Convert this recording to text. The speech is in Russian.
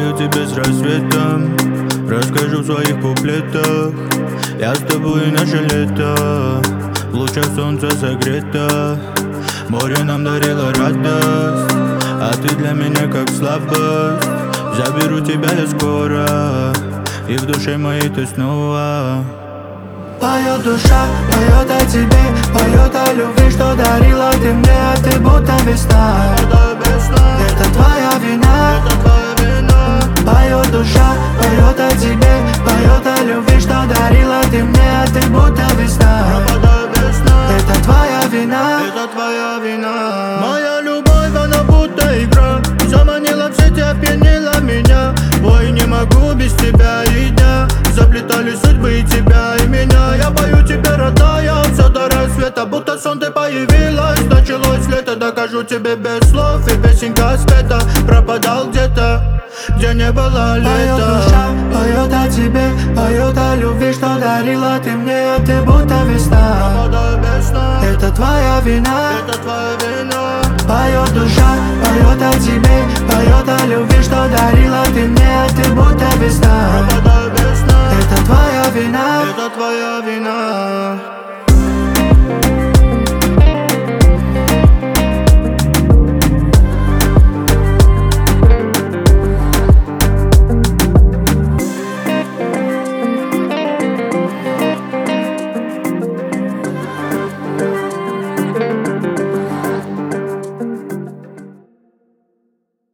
Напою тебе с рассветом, расскажу в своих куплетах. Я с тобой и наше лето, в лучах солнца согрето. Море нам дарило радость, а ты для меня как слабость. Заберу тебя я скоро, и в душе моей ты снова. Поет душа, поет о тебе, поет о любви, что дарила ты мне, а ты будто весна. Это твоя вина, Поет душа, поет о тебе, поет о любви, что дарила ты мне, а ты будто весна. Это твоя вина, Моя любовь, она будто игра, заманила в сети, опьянила меня. Ой, не могу без тебя и дня, заплетали судьбы и тебя и меня. Я пою тебе, родная, все до рассвета, будто сон ты появилась. Началось лето, докажу тебе без слов, и песенка света пропадал где-то, где не было лета. Поет душа, поет о тебе, поет о любви, что дарила ты мне, а ты будто весна. Это твоя вина, Поет душа, поет о тебе, поет о любви, что дарила ты мне, а ты будто весна. Это твоя вина, Это твоя вина.